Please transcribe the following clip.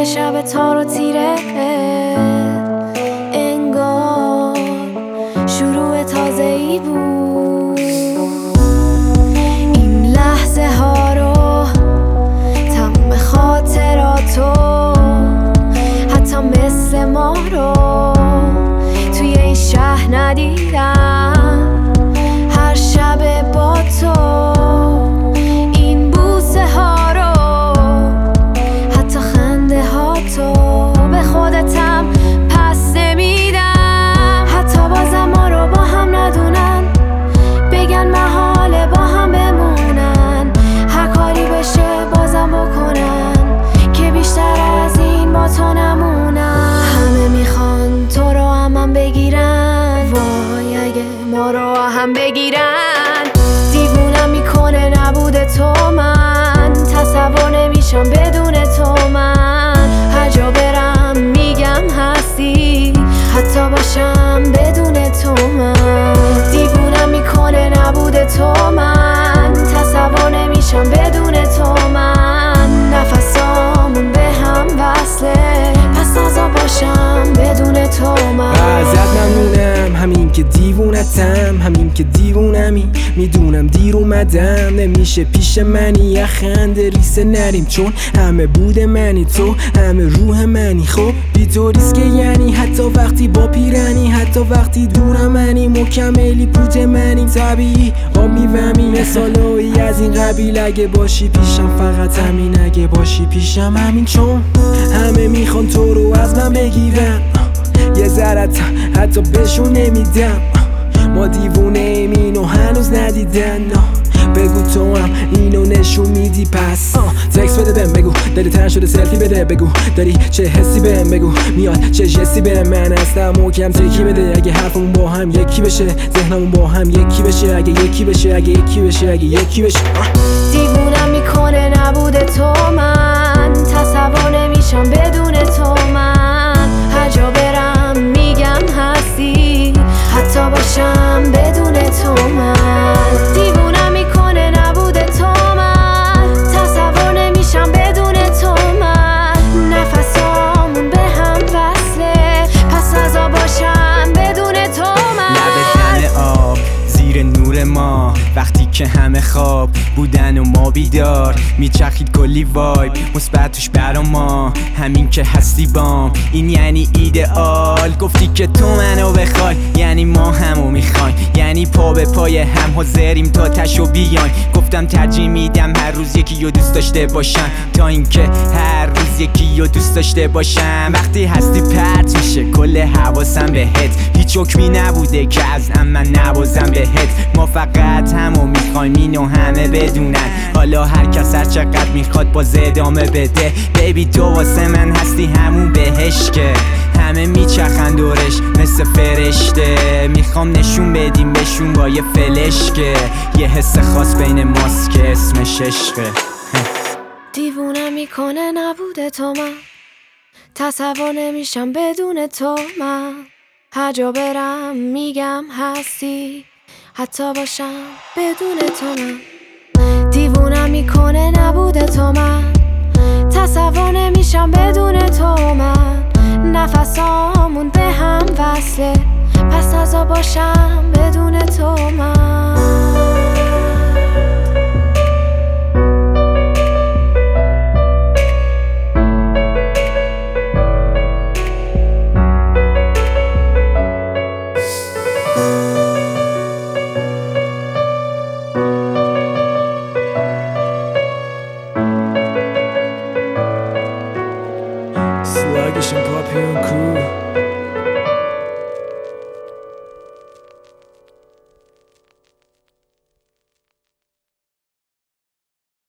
شب تار و تیره، انگار شروع تازه‌ای بود. این لحظه ها رو، تمام خاطراتو، حتی مثل ما رو توی این شهر ندیدم. هر شب با تو این بوسه ها رو، حتی خنده ها تو به خودتم پس نمیدم. حتی بازم ما رو با هم ندونن، بگن محاله با هم بمونن. هر کاری بشه بازم بکنن که بیشتر از این با تو نمونن. همه میخوان تو رو هم بگیرن، وای اگه ما رو هم بگیرن. دیوونم میکنه نبود تو، من تصور نمیشم بدون تو. من هر جا برم میگم هستی، حتی باشم بدون تو. من دیوونم میکنه نبود تو، من تصور نمیشم بدون تو. من نفسامون به هم وصله، پس نزا باشم بدون تو. من ازت ممنونم، همین که دیوونتم، همین که دیوونمی. میدونم دیر اومدم، نمیشه پیش منی یه خنده ریسه نریم، چون همه بود منی تو، همه روح منی. خب بی تو ریسک یعنی حتی وقتی با پیرنی، حتی وقتی دورم منی، مکملی پوت منی. طبیعی آب میومی مثالایی از این قبیل. اگه باشی پیشم فقط همین، اگه باشی پیشم همین، چون همه میخوان تو رو از من بگیرن. یه ذرت حتی بهشون نمیدم، ما دیوونه ایم اینو هنوز ندیدن. بگو تو هم اینو نشون میدی پس. تکس بده بهم بگو داری تن شده، سلفی بده بگو داری چه حسی بهم بگو، میاد چه جستی بهم. من هستم محکم تکی بده، اگه حرفمون با هم یکی بشه، ذهنمون با هم یکی بشه. اگه یکی بشه، اگه یکی بشه، اگه یکی بشه. دیوونم میکنه نبود تو، من تصور نمیشم بدون تو. من هر جا برم میگم هستی، حتی باشم بدون تو. من دیوونم میکنه نبود تو، من تصور نمیشم بدون تو. من نفسامون به هم وصله، پس نزا باشم بدون تو. من لب دم آب زیر نور ما، وقتی که همه خواب بودن و ما بیدار، میچرخید کلی وایب مثبت توش برا ما. همین که هستی بام، این یعنی ایدئال. گفتی که تو منو بخوای، یعنی ما همو میخوایم، یعنی پا به پای هم حاضریم تا تشو بیایم. گفتم ترجیح میدم هر روز یکی رو دوست داشته باشم، تا اینکه هر روز یکی رو دوست داشته باشم. وقتی هستی پرت میشه کل حواسم بهت، هیچ حکمی نبوده که از من نبازم بهت. ما فقط همو میخوایم اینو همه بدونن، حالا هر کس هر چقدر میخواد باز ادامه بده. بیبی تو واسه من هستی همون بهشته، همه میچرخن دورش مثل فرشته. میخوام نشون بدیم بهشون با یه فلش که یه حس خاص بین ماست که اسمش عشقه. دیوونم میکنه نبود تو، من تصور نمیشم بدون تو. من هر جا برم میگم هستی، حتی باشم بدون تو. من دیوونم میکنه نبود تو، من تصور نمیشم بدون تو. من نفسامون به هم وصله، پس نزا باشم بدون تو.